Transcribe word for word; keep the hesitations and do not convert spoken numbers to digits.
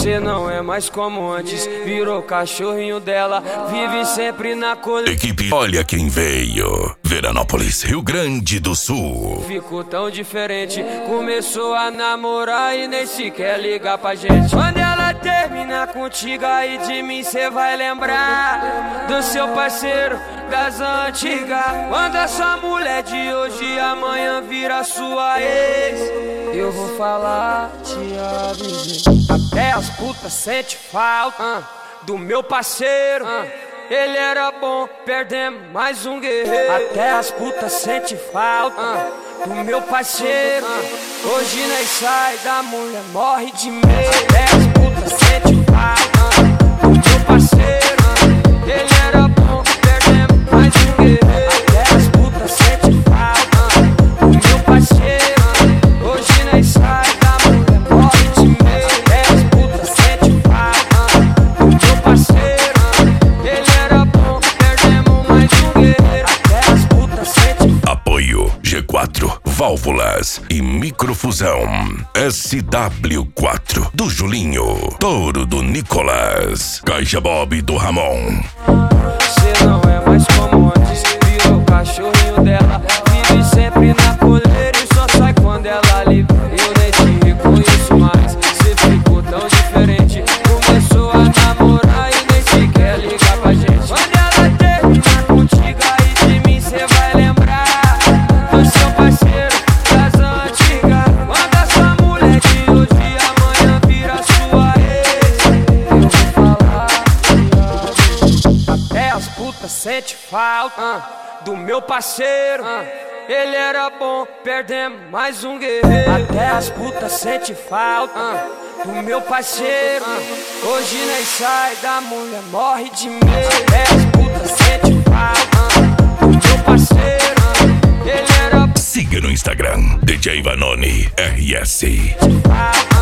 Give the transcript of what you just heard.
Cê não é mais como antes, virou cachorrinho dela, vive sempre na colina. Equipe Olha Quem Veio, Veranópolis, Rio Grande do Sul. Ficou tão diferente, começou a namorar e nem sequer ligar pra gente. Quando ela terminar contigo, aí de mim cê vai lembrar do seu parceiro das antigas. Quando essa mulher de hoje amanhã vira sua ex, eu vou falar, te avisei. Até as putas sente falta uh, do meu parceiro uh, ele era bom, perdemos mais um guerreiro. Até as putas sente falta uh, do meu parceiro uh, hoje nós sai da mulher, morre de medo. Até as putas sente falta uh, do meu parceiro uh, ele era bom, perdemos mais um guerreiro. Até as putas sente falta uh, do meu parceiro uh, hoje nós sai da mulher, morre de medo. G quatro, válvulas e microfusão. S W quatro do Julinho, Touro do Nicolas, Caixa Bob do Ramon. Cê não é mais como antes, virou o cachorrinho dela, vive sempre na coleira e só sai quando ela livre. Eu nem te reconheço mais, cê ficou tão diferente, começou a namorar e nem sequer ligar pra gente. Quando ela terminar contigo, aí de mim cê vai lembrar do seu parceiro das antigas. Quando essa mulher de hoje amanhã vira sua ex, eu vou falar, até as putas sente falta uh, do meu parceiro uh, ele era bom, perdemos mais um guerreiro. Até as putas sente falta uh, do meu parceiro uh, hoje nós sai da mulher, morre de medo. Até as putas sente falta uh, do meu parceiro uh, ele era. Siga no Instagram, D J Vanoni R S.